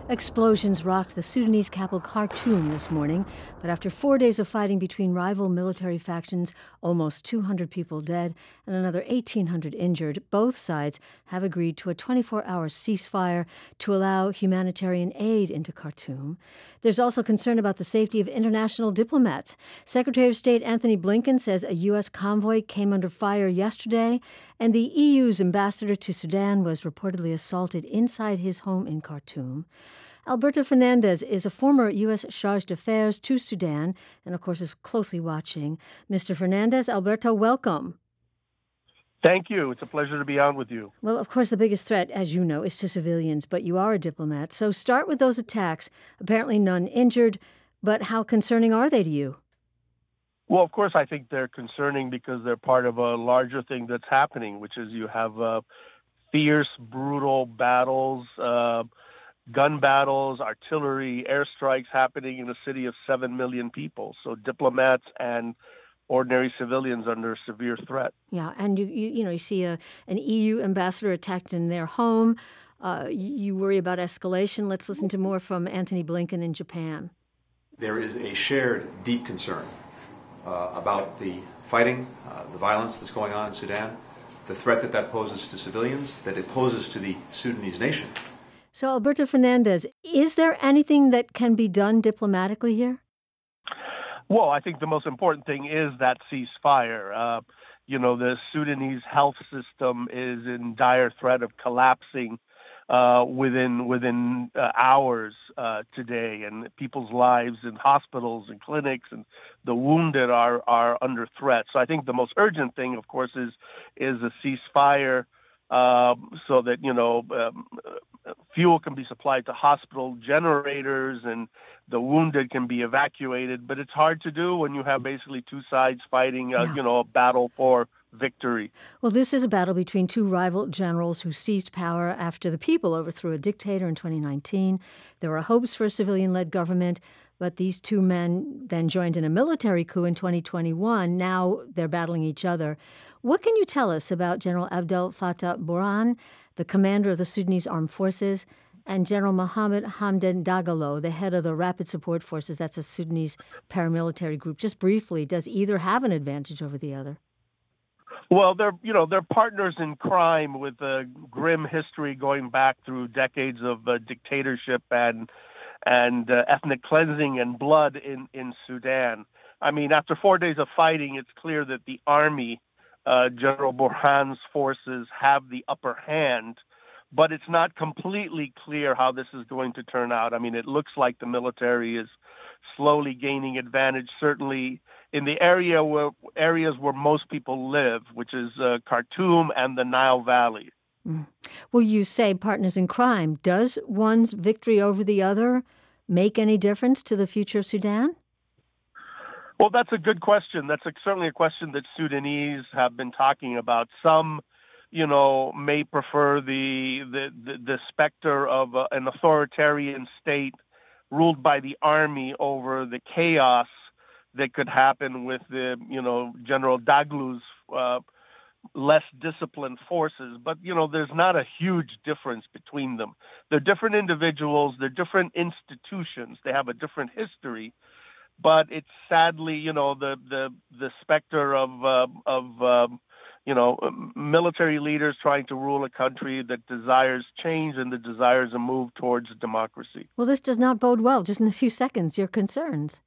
Explosions rocked the Sudanese capital Khartoum this morning, but after 4 days of fighting between rival military factions, almost 200 people dead and another 1,800 injured, both sides have agreed to a 24-hour ceasefire to allow humanitarian aid into Khartoum. There's also concern about the safety of international diplomats. Secretary of State Antony Blinken says a U.S. convoy came under fire yesterday, and the EU's ambassador to Sudan was reportedly assaulted inside his home in Khartoum. Alberto Fernandez is a former U.S. charge d'affaires to Sudan and, of course, is closely watching. Mr. Fernandez, Alberto, welcome. Thank you. It's a pleasure to be on with you. Well, of course, the biggest threat, as you know, is to civilians, but you are a diplomat. So start with those attacks. Apparently none injured, but how concerning are they to you? Well, of course, I think they're concerning because they're part of a larger thing that's happening, which is you have fierce, brutal battles, gun battles, artillery, airstrikes happening in a city of 7 million people. So diplomats and ordinary civilians under severe threat. Yeah, and you see an EU ambassador attacked in their home. You worry about escalation. Let's listen to more from Antony Blinken in Japan. There is a shared deep concern about the fighting, the violence that's going on in Sudan, the threat that poses to civilians, that it poses to the Sudanese nation. So, Alberto Fernandez, is there anything that can be done diplomatically here? Well, I think the most important thing is that ceasefire. The Sudanese health system is in dire threat of collapsing within hours today, and people's lives in hospitals and clinics and the wounded are under threat. So I think the most urgent thing, of course, is a ceasefire so that fuel can be supplied to hospital generators and the wounded can be evacuated. But it's hard to do when you have basically two sides fighting, a battle for victory. Well, this is a battle between two rival generals who seized power after the people overthrew a dictator in 2019. There were hopes for a civilian-led government, but these two men then joined in a military coup in 2021. Now they're battling each other. What can you tell us about General Abdel Fattah Burhan, the commander of the Sudanese Armed Forces, and General Mohammed Hamdan Dagalo, the head of the Rapid Support Forces? That's a Sudanese paramilitary group. Just briefly, does either have an advantage over the other? Well, they're partners in crime with a grim history going back through decades of dictatorship and ethnic cleansing and blood in Sudan. I mean, after 4 days of fighting, it's clear that the army, General Burhan's forces, have the upper hand, but it's not completely clear how this is going to turn out. I mean, it looks like the military is slowly gaining advantage, certainly in the areas where most people live, which is Khartoum and the Nile Valley. Well, you say partners in crime. Does one's victory over the other make any difference to the future of Sudan? Well, that's a good question. That's certainly a question that Sudanese have been talking about. Some, may prefer the specter of an authoritarian state ruled by the army over the chaos that could happen with the, General Dagalo's less disciplined forces. But, there's not a huge difference between them. They're different individuals. They're different institutions. They have a different history. But it's sadly, the specter of military leaders trying to rule a country that desires change and that desires a move towards democracy. Well, this does not bode well. Just in a few seconds, your concerns.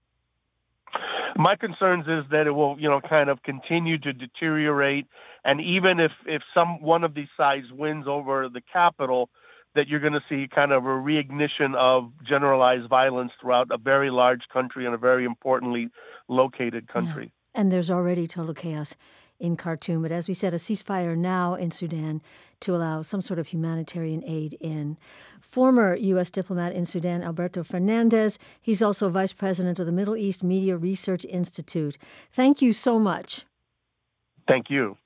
My concerns is that it will, kind of continue to deteriorate. And even if one of these sides wins over the capital, that you're going to see kind of a reignition of generalized violence throughout a very large country and a very importantly located country. Yeah. And there's already total chaos in Khartoum. But as we said, a ceasefire now in Sudan to allow some sort of humanitarian aid in. Former U.S. diplomat in Sudan, Alberto Fernandez. He's also vice president of the Middle East Media Research Institute. Thank you so much. Thank you.